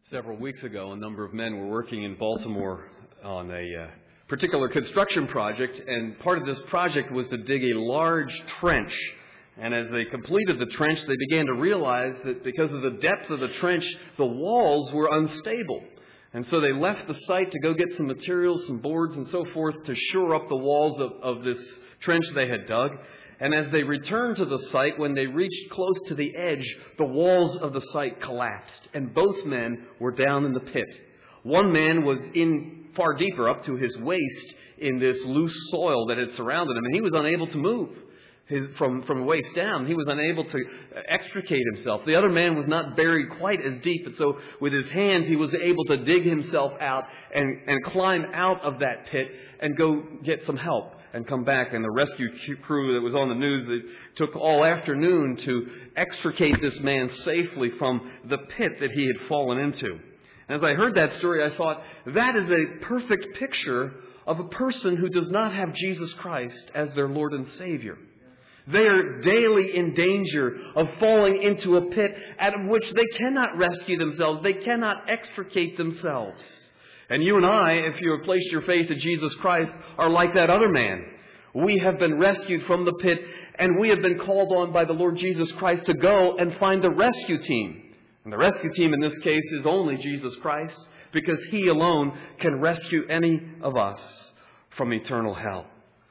Several weeks ago, a number of men were working in Baltimore on a particular construction project, and part of this project was to dig a large trench. And as they completed the trench, they began to realize that because of the depth of the trench, the walls were unstable. And so they left the site to go get some materials, some boards and so forth, to shore up the walls of this trench they had dug. And as they returned to the site, when they reached close to the edge, the walls of the site collapsed, and both men were down in the pit. One man was in far deeper, up to his waist, in this loose soil that had surrounded him, and he was unable to move from waist down. He was unable to extricate himself. The other man was not buried quite as deep, and so with his hand he was able to dig himself out and climb out of that pit and go get some help and come back. And the rescue crew that was on the news, they took all afternoon to extricate this man safely from the pit that he had fallen into. And as I heard that story, I thought, that is a perfect picture of a person who does not have Jesus Christ as their Lord and Savior. They are daily in danger of falling into a pit out of which they cannot rescue themselves. They cannot extricate themselves. And you and I, if you have placed your faith in Jesus Christ, are like that other man. We have been rescued from the pit, and we have been called on by the Lord Jesus Christ to go and find the rescue team. And the rescue team in this case is only Jesus Christ, because He alone can rescue any of us from eternal hell.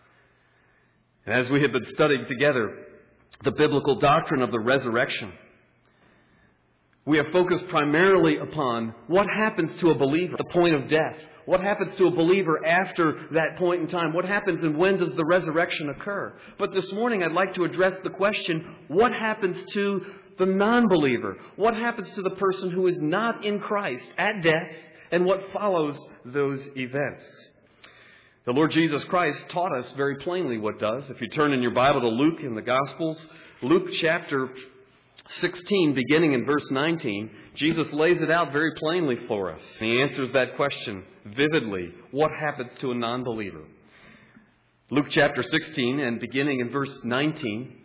And as we have been studying together the biblical doctrine of the resurrection, we have focused primarily upon what happens to a believer at the point of death. What happens to a believer after that point in time? What happens and when does the resurrection occur? But this morning I'd like to address the question, what happens to the non-believer? What happens to the person who is not in Christ at death, and what follows those events? The Lord Jesus Christ taught us very plainly what does. If you turn in your Bible to Luke in the Gospels, Luke chapter 16, beginning in verse 19, Jesus lays it out very plainly for us. He answers that question vividly. What happens to a non-believer? Luke chapter 16, and beginning in verse 19,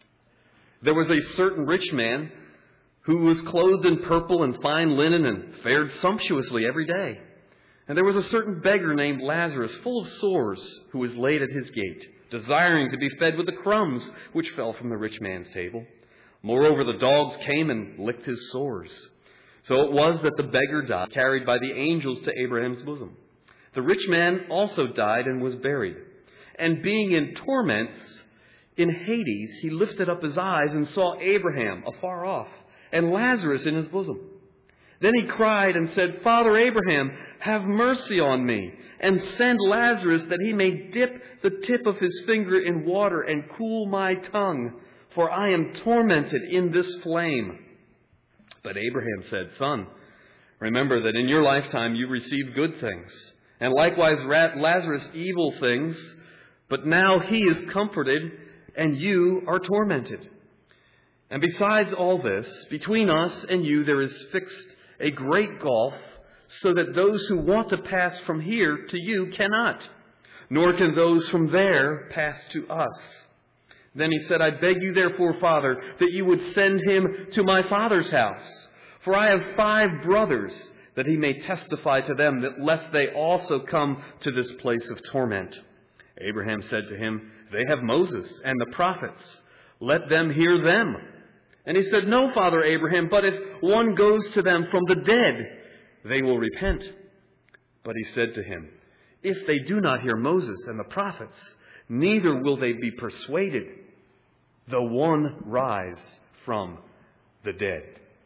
there was a certain rich man who was clothed in purple and fine linen and fared sumptuously every day. And there was a certain beggar named Lazarus, full of sores, who was laid at his gate, desiring to be fed with the crumbs which fell from the rich man's table. Moreover, the dogs came and licked his sores. So it was that the beggar died, carried by the angels to Abraham's bosom. The rich man also died and was buried. And being in torments in Hades, he lifted up his eyes and saw Abraham afar off, and Lazarus in his bosom. Then he cried and said, Father Abraham, have mercy on me, and send Lazarus that he may dip the tip of his finger in water and cool my tongue, for I am tormented in this flame. But Abraham said, Son, remember that in your lifetime you received good things, and likewise Lazarus evil things, but now he is comforted, and you are tormented. And besides all this, between us and you there is fixed a great gulf, so that those who want to pass from here to you cannot, nor can those from there pass to us. Then he said, I beg you therefore, Father, that you would send him to my father's house. For I have 5 brothers, that he may testify to them, that lest they also come to this place of torment. Abraham said to him, They have Moses and the prophets. Let them hear them. And he said, No, Father Abraham, but if one goes to them from the dead, they will repent. But he said to him, If they do not hear Moses and the prophets, neither will they be persuaded, though one rise from the dead.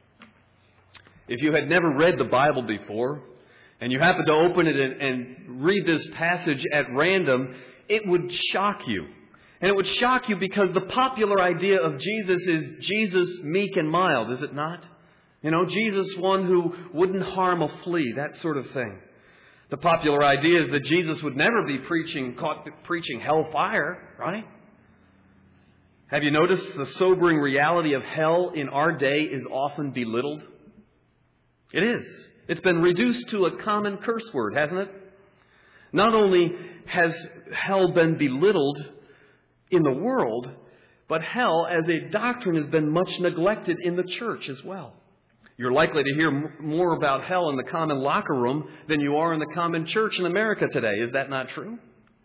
If you had never read the Bible before, and you happen to open it and read this passage at random, it would shock you. And it would shock you because the popular idea of Jesus is Jesus meek and mild, is it not? You know, Jesus one who wouldn't harm a flea, that sort of thing. The popular idea is that Jesus would never be caught preaching hellfire, right? Have you noticed the sobering reality of hell in our day is often belittled? It is. It's been reduced to a common curse word, hasn't it? Not only has hell been belittled in the world, but hell as a doctrine has been much neglected in the church as well. You're likely to hear more about hell in the common locker room than you are in the common church in America today. Is that not true?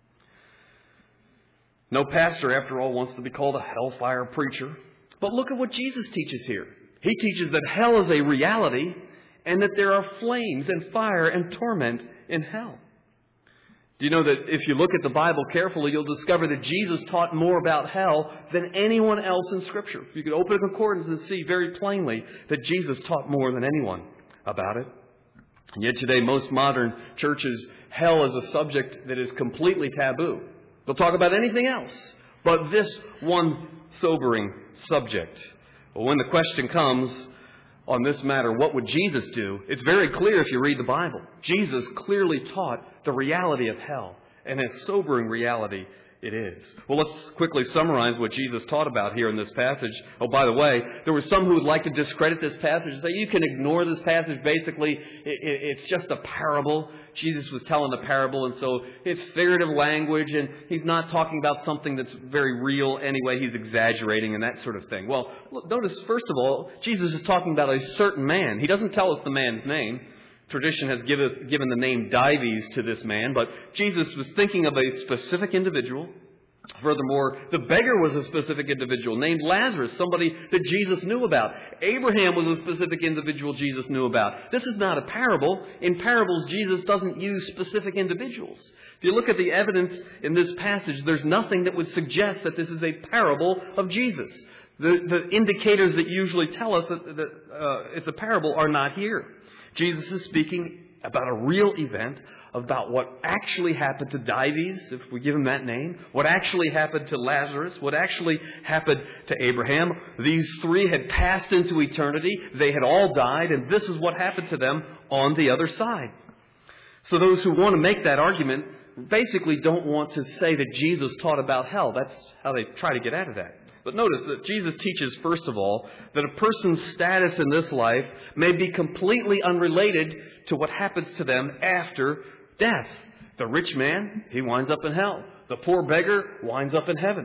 No pastor, after all, wants to be called a hellfire preacher. But look at what Jesus teaches here. He teaches that hell is a reality and that there are flames and fire and torment in hell. Do you know that if you look at the Bible carefully, you'll discover that Jesus taught more about hell than anyone else in Scripture. You could open a concordance and see very plainly that Jesus taught more than anyone about it. And yet today, most modern churches, hell is a subject that is completely taboo. They'll talk about anything else but this one sobering subject. Well, when the question comes on this matter, what would Jesus do? It's very clear if you read the Bible. Jesus clearly taught the reality of hell, and a sobering reality it is. Well, let's quickly summarize what Jesus taught about here in this passage. Oh, by the way, there were some who would like to discredit this passage and say, you can ignore this passage. Basically, it's just a parable. Jesus was telling a parable, and so it's figurative language, and he's not talking about something that's very real anyway. He's exaggerating and that sort of thing. Well, look, notice, first of all, Jesus is talking about a certain man. He doesn't tell us the man's name. Tradition has given the name Dives to this man, but Jesus was thinking of a specific individual. Furthermore, the beggar was a specific individual named Lazarus, somebody that Jesus knew about. Abraham was a specific individual Jesus knew about. This is not a parable. In parables, Jesus doesn't use specific individuals. If you look at the evidence in this passage, there's nothing that would suggest that this is a parable of Jesus. The indicators that usually tell us that it's a parable are not here. Jesus is speaking about a real event, about what actually happened to Dives, if we give him that name, what actually happened to Lazarus, what actually happened to Abraham. These three had passed into eternity. They had all died, and this is what happened to them on the other side. So those who want to make that argument basically don't want to say that Jesus taught about hell. That's how they try to get out of that. But notice that Jesus teaches, first of all, that a person's status in this life may be completely unrelated to what happens to them after death. The rich man, he winds up in hell. The poor beggar winds up in heaven.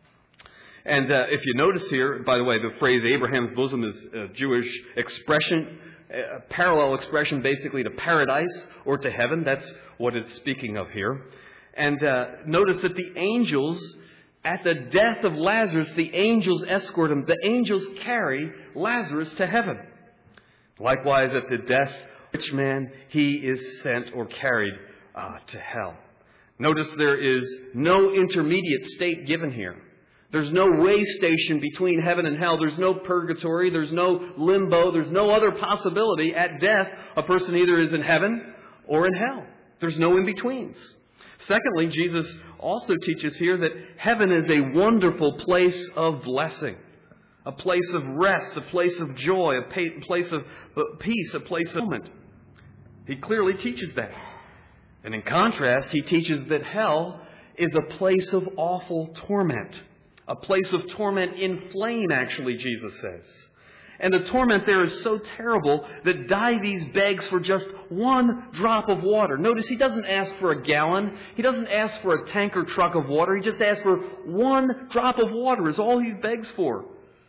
And if you notice here, by the way, the phrase Abraham's bosom is a Jewish expression, a parallel expression basically to paradise or to heaven. That's what it's speaking of here. And notice that the angels, at the death of Lazarus, the angels escort him. The angels carry Lazarus to heaven. Likewise, at the death of the rich man, he is sent or carried to hell. Notice there is no intermediate state given here. There's no way station between heaven and hell. There's no purgatory. There's no limbo. There's no other possibility. At death, a person either is in heaven or in hell. There's no in-betweens. Secondly, Jesus also teaches here that heaven is a wonderful place of blessing, a place of rest, a place of joy, a place of peace, a place of moment. He clearly teaches that. And in contrast, he teaches that hell is a place of awful torment, a place of torment in flame, actually, Jesus says. And the torment there is so terrible that Dives begs for just one drop of water. Notice he doesn't ask for a gallon. He doesn't ask for a tanker truck of water. He just asks for one drop of water is all he begs for.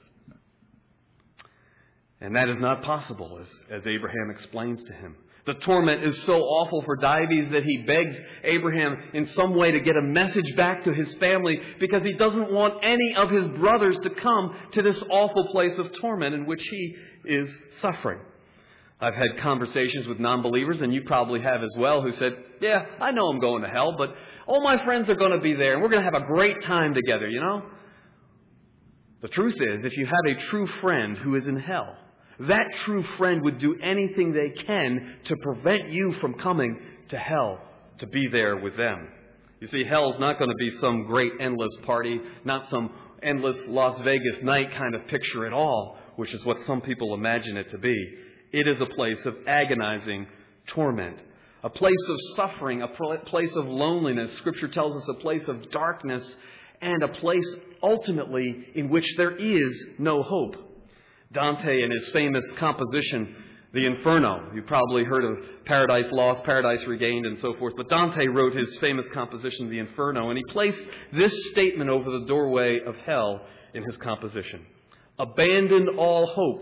And that is not possible, as Abraham explains to him. The torment is so awful for Dives that he begs Abraham in some way to get a message back to his family because he doesn't want any of his brothers to come to this awful place of torment in which he is suffering. I've had conversations with non-believers, and you probably have as well, who said, yeah, I know I'm going to hell, but all my friends are going to be there, and we're going to have a great time together, you know? The truth is, if you have a true friend who is in hell, that true friend would do anything they can to prevent you from coming to hell, to be there with them. You see, hell's not going to be some great endless party, not some endless Las Vegas night kind of picture at all, which is what some people imagine it to be. It is a place of agonizing torment, a place of suffering, a place of loneliness. Scripture tells us a place of darkness, and a place ultimately in which there is no hope. Dante, in his famous composition, The Inferno, you probably heard of Paradise Lost, Paradise Regained, and so forth, but Dante wrote his famous composition, The Inferno, and he placed this statement over the doorway of hell in his composition. Abandon all hope,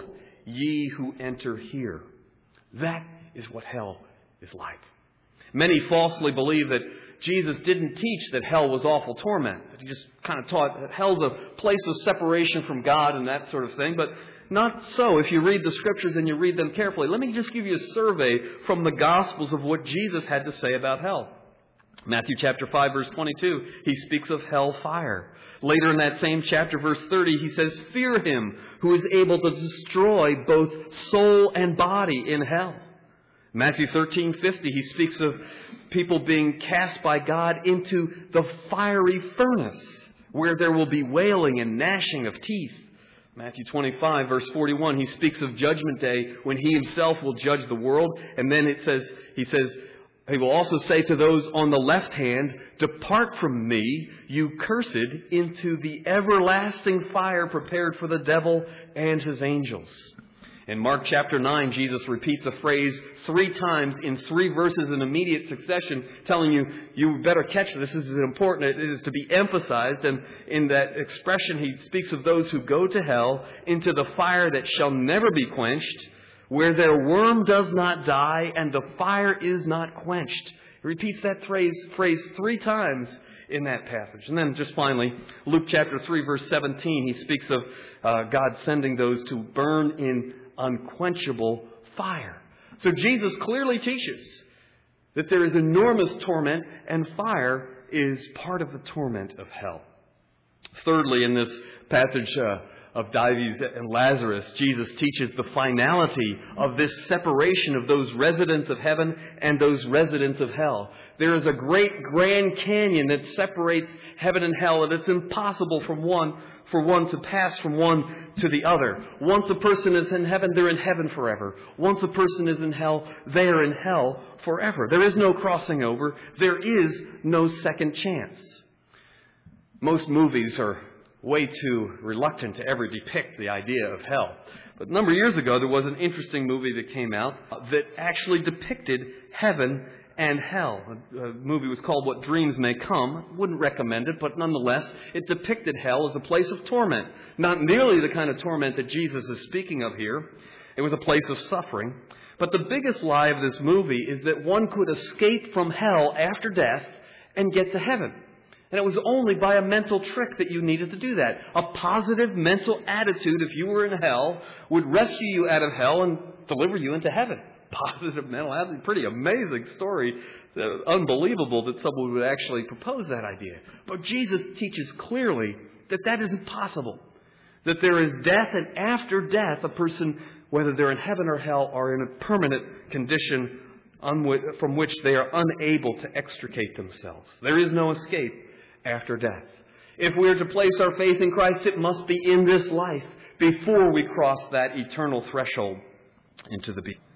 ye who enter here. That is what hell is like. Many falsely believe that Jesus didn't teach that hell was awful torment. He just kind of taught that hell's a place of separation from God and that sort of thing. But not so if you read the Scriptures and you read them carefully. Let me just give you a survey from the Gospels of what Jesus had to say about hell. Matthew chapter 5, verse 22, he speaks of hell fire. Later in that same chapter, verse 30, he says, fear him who is able to destroy both soul and body in hell. Matthew 13:50, he speaks of people being cast by God into the fiery furnace, where there will be wailing and gnashing of teeth. Matthew 25, verse 41, he speaks of Judgment Day when he himself will judge the world. And then he says, he will also say to those on the left hand, depart from me, you cursed, into the everlasting fire prepared for the devil and his angels. In Mark chapter 9, Jesus repeats a phrase 3 times in 3 verses in immediate succession, telling you, you better catch this. This is important. It is to be emphasized. And in that expression, he speaks of those who go to hell into the fire that shall never be quenched, where their worm does not die and the fire is not quenched. He repeats that phrase 3 times in that passage. And then just finally, Luke chapter 3, verse 17, he speaks of God sending those to burn in unquenchable fire. So Jesus clearly teaches that there is enormous torment, and fire is part of the torment of hell. Thirdly, in this passage of Dives and Lazarus, Jesus teaches the finality of this separation of those residents of heaven and those residents of hell. There is a great Grand Canyon that separates heaven and hell, and it's impossible for one to pass from one to the other. Once a person is in heaven, they're in heaven forever. Once a person is in hell, they are in hell forever. There is no crossing over. There is no second chance. Most movies are way too reluctant to ever depict the idea of hell. But a number of years ago, there was an interesting movie that came out that actually depicted heaven and hell. The movie was called What Dreams May Come. Wouldn't recommend it, but nonetheless, it depicted hell as a place of torment. Not nearly the kind of torment that Jesus is speaking of here. It was a place of suffering. But the biggest lie of this movie is that one could escape from hell after death and get to heaven. And it was only by a mental trick that you needed to do that. A positive mental attitude, if you were in hell, would rescue you out of hell and deliver you into heaven. Positive mental attitude. Pretty amazing story. Unbelievable that someone would actually propose that idea. But Jesus teaches clearly that that isn't possible. That there is death, and after death, a person, whether they're in heaven or hell, are in a permanent condition from which they are unable to extricate themselves. There is no escape after death. If we are to place our faith in Christ, it must be in this life before we cross that eternal threshold into the being.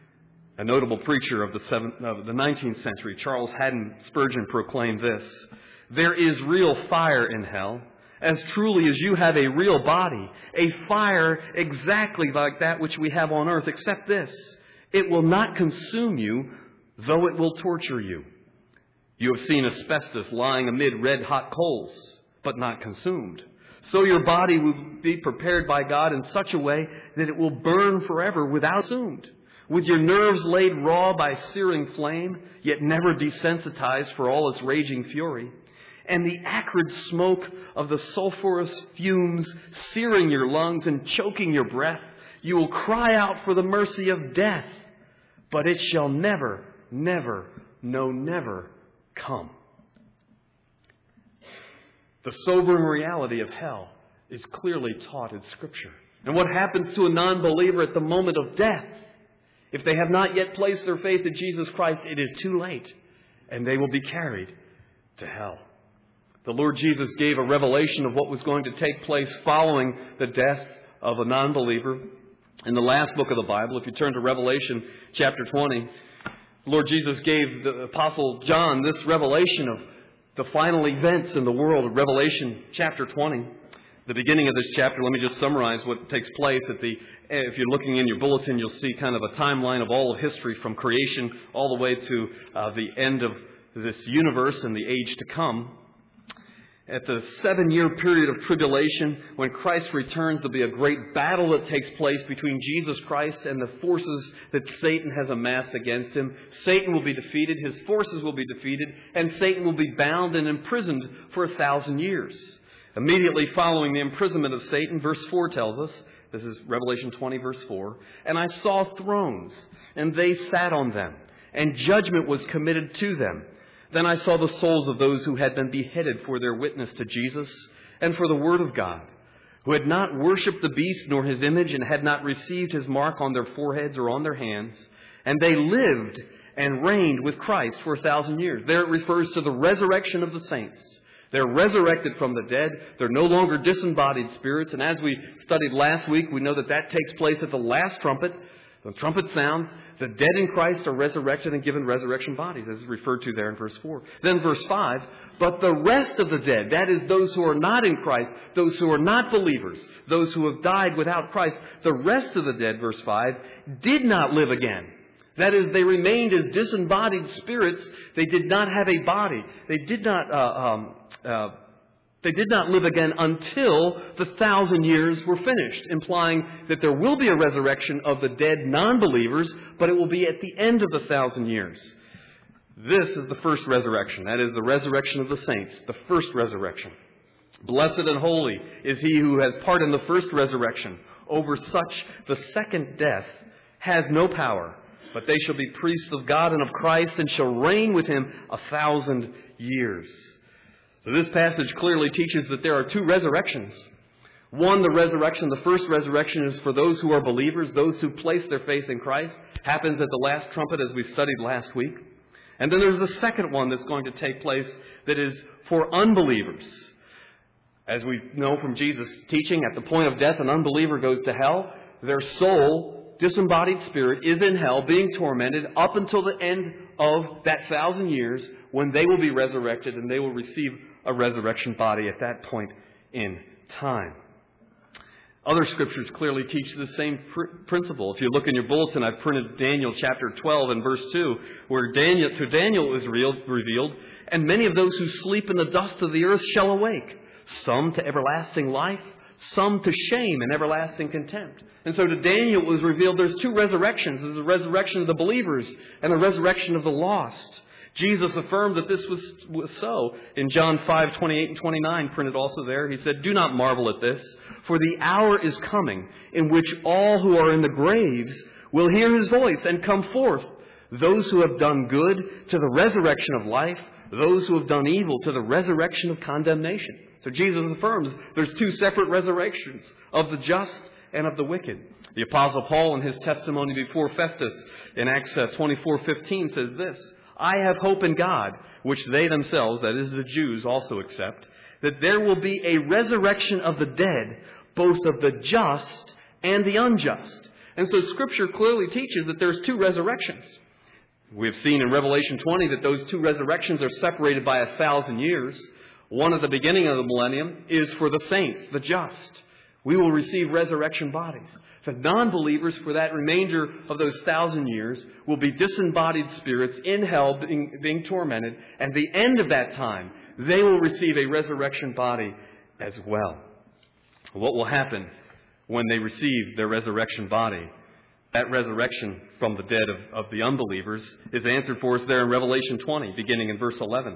A notable preacher of the 19th century, Charles Haddon Spurgeon, proclaimed this: there is real fire in hell, as truly as you have a real body, a fire exactly like that which we have on earth, except this: it will not consume you, though it will torture you. You have seen asbestos lying amid red-hot coals, but not consumed. So your body will be prepared by God in such a way that it will burn forever without consumed. With your nerves laid raw by searing flame, yet never desensitized for all its raging fury, and the acrid smoke of the sulphurous fumes searing your lungs and choking your breath, you will cry out for the mercy of death, but it shall never, never, no, never come. The sobering reality of hell is clearly taught in Scripture. And what happens to a non-believer at the moment of death? If they have not yet placed their faith in Jesus Christ, it is too late, and they will be carried to hell. The Lord Jesus gave a revelation of what was going to take place following the death of a non-believer. In the last book of the Bible, if you turn to Revelation chapter 20, the Lord Jesus gave the Apostle John this revelation of the final events in the world of Revelation chapter 20. The beginning of this chapter, let me just summarize what takes place if you're looking in your bulletin, you'll see kind of a timeline of all of history from creation all the way to the end of this universe and the age to come. at the 7-year period of tribulation, when Christ returns, there'll be a great battle that takes place between Jesus Christ and the forces that Satan has amassed against him. Satan will be defeated, his forces will be defeated, and Satan will be bound and imprisoned for 1,000 years. Immediately following the imprisonment of Satan, verse 4 tells us, this is Revelation 20, verse 4, "And I saw thrones, and they sat on them, and judgment was committed to them. Then I saw the souls of those who had been beheaded for their witness to Jesus and for the word of God, who had not worshipped the beast nor his image and had not received his mark on their foreheads or on their hands. And they lived and reigned with Christ for 1,000 years." There it refers to the resurrection of the saints. They're resurrected from the dead. They're no longer disembodied spirits. And as we studied last week, we know that that takes place at the last trumpet. The trumpet sound, the dead in Christ are resurrected and given resurrection bodies, as is referred to there in verse 4. Then verse 5, "But the rest of the dead," that is those who are not in Christ, those who are not believers, those who have died without Christ, the rest of the dead, verse 5, "did not live again." That is, they remained as disembodied spirits. They did not have a body. They did not live again until the 1,000 years were finished, implying that there will be a resurrection of the dead non-believers, but it will be at the end of the 1,000 years. This is the first resurrection. That is the resurrection of the saints, the first resurrection. "Blessed and holy is he who has part in the first resurrection. Over such the second death has no power, but they shall be priests of God and of Christ and shall reign with him 1,000 years." So this passage clearly teaches that there are two resurrections. One, the first resurrection is for those who are believers, those who place their faith in Christ. Happens at the last trumpet, as we studied last week. And then there's a second one that's going to take place that is for unbelievers. As we know from Jesus' teaching, at the point of death, an unbeliever goes to hell. Their soul, disembodied spirit, is in hell, being tormented up until the end of that 1,000 years, when they will be resurrected and they will receive a resurrection body at that point in time. Other scriptures clearly teach the same principle. If you look in your bulletin, I've printed Daniel chapter 12 and verse 2, where to Daniel is revealed, "And many of those who sleep in the dust of the earth shall awake, some to everlasting life, some to shame and everlasting contempt." And so to Daniel was revealed there's two resurrections. There's the resurrection of the believers and the resurrection of the lost. Jesus affirmed that this was so. In John 5:28 and 29, printed also there, he said, "Do not marvel at this, for the hour is coming in which all who are in the graves will hear his voice and come forth. Those who have done good to the resurrection of life, those who have done evil to the resurrection of condemnation." So Jesus affirms there's two separate resurrections, of the just and of the wicked. The Apostle Paul, in his testimony before Festus in Acts 24:15, says this, "I have hope in God, which they themselves," that is the Jews, "also accept, that there will be a resurrection of the dead, both of the just and the unjust." And so Scripture clearly teaches that there's two resurrections. We have seen in Revelation 20 that those two resurrections are separated by 1,000 years. One at the beginning of the millennium is for the saints, the just. We will receive resurrection bodies. The non-believers, for that remainder of those 1,000 years, will be disembodied spirits in hell being tormented. And at the end of that time, they will receive a resurrection body as well. What will happen when they receive their resurrection body? That resurrection from the dead of the unbelievers is answered for us there in Revelation 20, beginning in verse 11.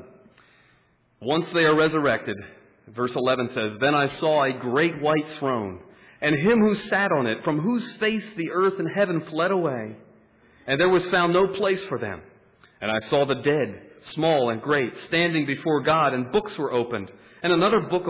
Once they are resurrected, verse 11 says, "Then I saw a great white throne, and him who sat on it, from whose face the earth and heaven fled away, and there was found no place for them. And I saw the dead, small and great, standing before God, and books were opened, and another book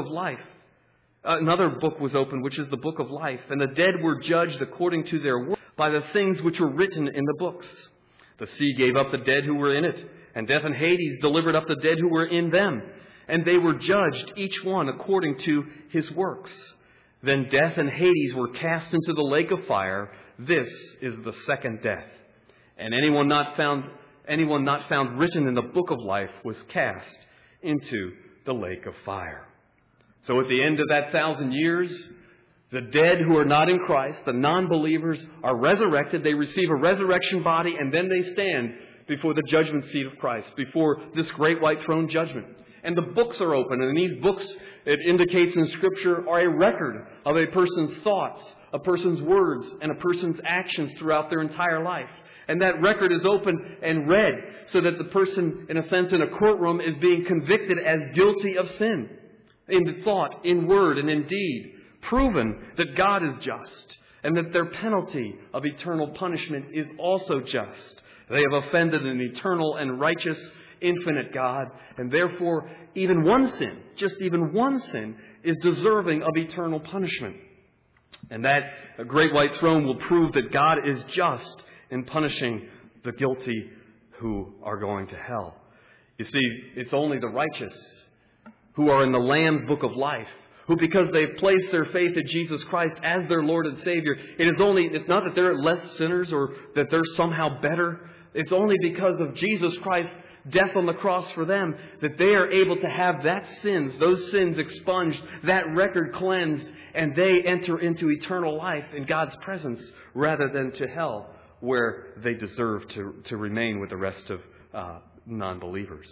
was opened, which is the book of life, and the dead were judged according to their works by the things which were written in the books. The sea gave up the dead who were in it, and death and Hades delivered up the dead who were in them. And they were judged, each one according to his works. Then death and Hades were cast into the lake of fire. This is the second death. And anyone not found written in the book of life was cast into the lake of fire." So at the end of that 1,000 years, the dead who are not in Christ, the non-believers, are resurrected. They receive a resurrection body, and then they stand before the judgment seat of Christ, before this great white throne judgment. And the books are open. And these books, it indicates in Scripture, are a record of a person's thoughts, a person's words, and a person's actions throughout their entire life. And that record is open and read so that the person, in a sense, in a courtroom is being convicted as guilty of sin. In thought, in word, and in deed. Proven that God is just. And that their penalty of eternal punishment is also just. They have offended an eternal and righteous, infinite God. And therefore, even one sin, just even one sin, is deserving of eternal punishment. And that great white throne will prove that God is just in punishing the guilty who are going to hell. You see, it's only the righteous who are in the Lamb's book of life, who, because they've placed their faith in Jesus Christ as their Lord and Savior, it's not that they're less sinners or that they're somehow better. It's only because of Jesus Christ's death on the cross for them that they are able to have those sins expunged, that record cleansed, and they enter into eternal life in God's presence rather than to hell, where they deserve to remain with the rest of non-believers.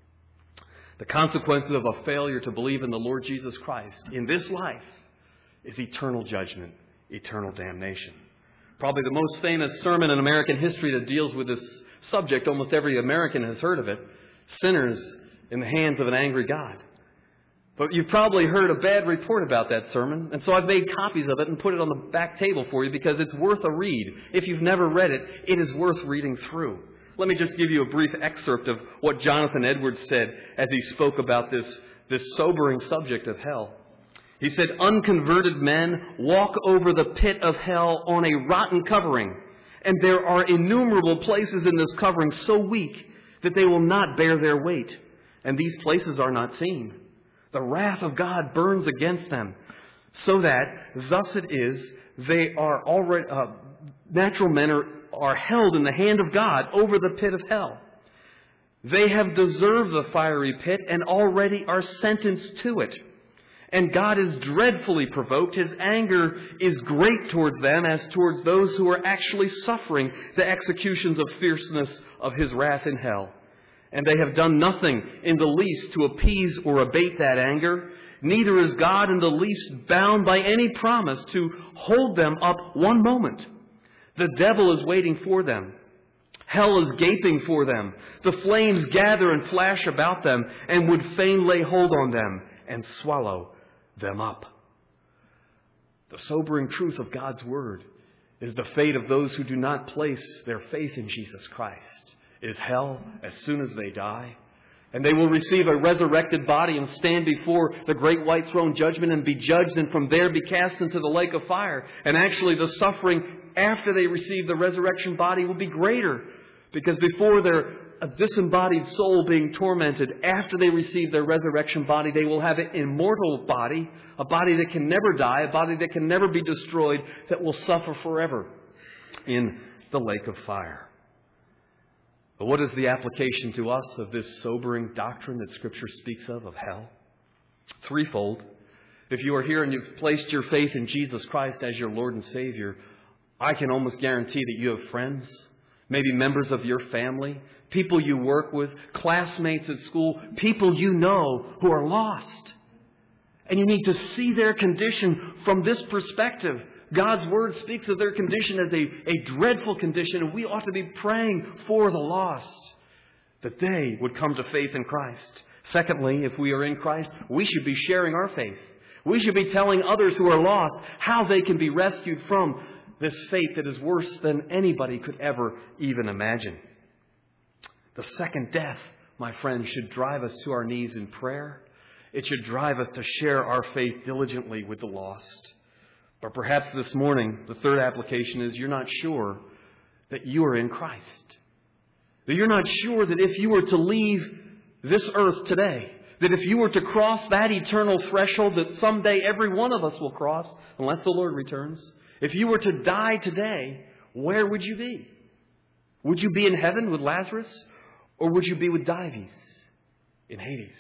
The consequences of a failure to believe in the Lord Jesus Christ in this life is eternal judgment, eternal damnation. Probably the most famous sermon in American history that deals with this subject, almost every American has heard of it, Sinners in the Hands of an Angry God. But you've probably heard a bad report about that sermon, and so I've made copies of it and put it on the back table for you because it's worth a read. If you've never read it, it is worth reading through. Let me just give you a brief excerpt of what Jonathan Edwards said as he spoke about this sobering subject of hell. He said, "Unconverted men walk over the pit of hell on a rotten covering, and there are innumerable places in this covering so weak that they will not bear their weight, and these places are not seen. The wrath of God burns against them, so that, thus it is, they are already natural men are held in the hand of God over the pit of hell. They have deserved the fiery pit and already are sentenced to it. And God is dreadfully provoked. His anger is great towards them as towards those who are actually suffering the executions of fierceness of His wrath in hell. And they have done nothing in the least to appease or abate that anger. Neither is God in the least bound by any promise to hold them up one moment. The devil is waiting for them. Hell is gaping for them. The flames gather and flash about them and would fain lay hold on them and swallow them up." The sobering truth of God's Word is the fate of those who do not place their faith in Jesus Christ is hell as soon as they die. And they will receive a resurrected body and stand before the great white throne judgment and be judged, and from there be cast into the lake of fire. And actually the suffering after they receive the resurrection body will be greater, because before they're a disembodied soul being tormented, after they receive their resurrection body, they will have an immortal body, a body that can never die, a body that can never be destroyed, that will suffer forever in the lake of fire. But what is the application to us of this sobering doctrine that Scripture speaks of hell? Threefold. If you are here and you've placed your faith in Jesus Christ as your Lord and Savior, I can almost guarantee that you have friends, maybe members of your family, people you work with, classmates at school, people you know who are lost. And you need to see their condition from this perspective. God's Word speaks of their condition as a dreadful condition, and we ought to be praying for the lost, that they would come to faith in Christ. Secondly, if we are in Christ, we should be sharing our faith. We should be telling others who are lost how they can be rescued from this fate that is worse than anybody could ever even imagine. The second death, my friends, should drive us to our knees in prayer. It should drive us to share our faith diligently with the lost. But perhaps this morning, the third application is you're not sure that you are in Christ. That you're not sure that if you were to leave this earth today, that if you were to cross that eternal threshold that someday every one of us will cross, unless the Lord returns, if you were to die today, where would you be? Would you be in heaven with Lazarus? Or would you be with Dives in Hades?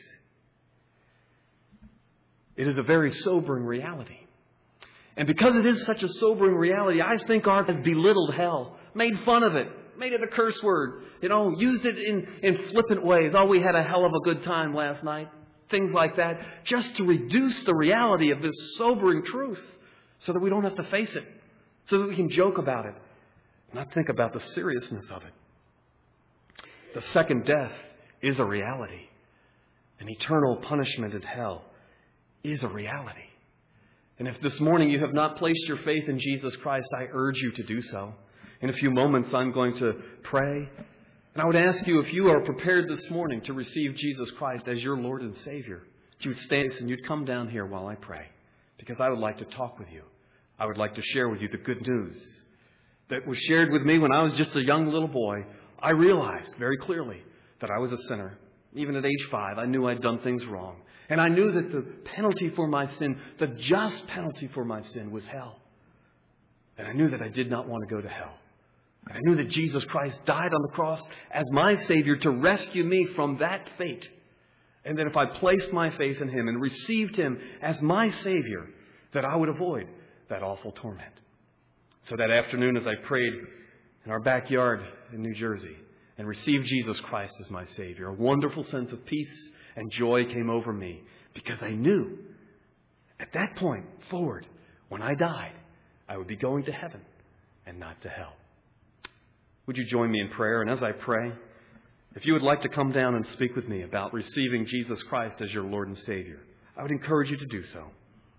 It is a very sobering reality. And because it is such a sobering reality, I think our has belittled hell, made fun of it, made it a curse word, used it in flippant ways. Oh, we had a hell of a good time last night. things like that, just to reduce the reality of this sobering truth so that we don't have to face it, so that we can joke about it, not think about the seriousness of it. The second death is a reality. An eternal punishment in hell is a reality. And if this morning you have not placed your faith in Jesus Christ, I urge you to do so. In a few moments, I'm going to pray. And I would ask you, if you are prepared this morning to receive Jesus Christ as your Lord and Savior, that you would stand and you'd come down here while I pray. Because I would like to talk with you. I would like to share with you the good news that was shared with me when I was just a young little boy. I realized very clearly that I was a sinner. Even at age 5, I knew I'd done things wrong. And I knew that the penalty for my sin, the just penalty for my sin, was hell. And I knew that I did not want to go to hell. And I knew that Jesus Christ died on the cross as my Savior to rescue me from that fate. And that if I placed my faith in Him and received Him as my Savior, that I would avoid that awful torment. So that afternoon, as I prayed in our backyard in New Jersey and received Jesus Christ as my Savior, a wonderful sense of peace and joy came over me, because I knew at that point forward, when I died, I would be going to heaven and not to hell. Would you join me in prayer? And as I pray, if you would like to come down and speak with me about receiving Jesus Christ as your Lord and Savior, I would encourage you to do so.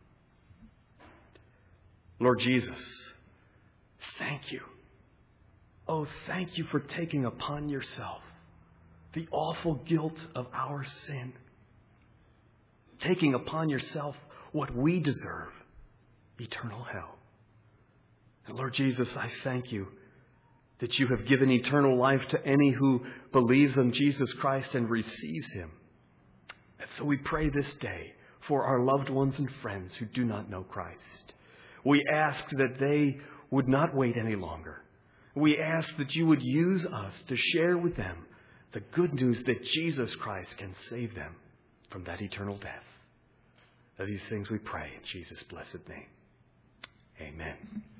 Lord Jesus, thank you. Oh, thank you for taking upon yourself the awful guilt of our sin. Taking upon yourself what we deserve, eternal hell. And Lord Jesus, I thank you that you have given eternal life to any who believes in Jesus Christ and receives Him. And so we pray this day for our loved ones and friends who do not know Christ. We ask that they would not wait any longer. We ask that you would use us to share with them the good news that Jesus Christ can save them from that eternal death. Of these things we pray in Jesus' blessed name. Amen.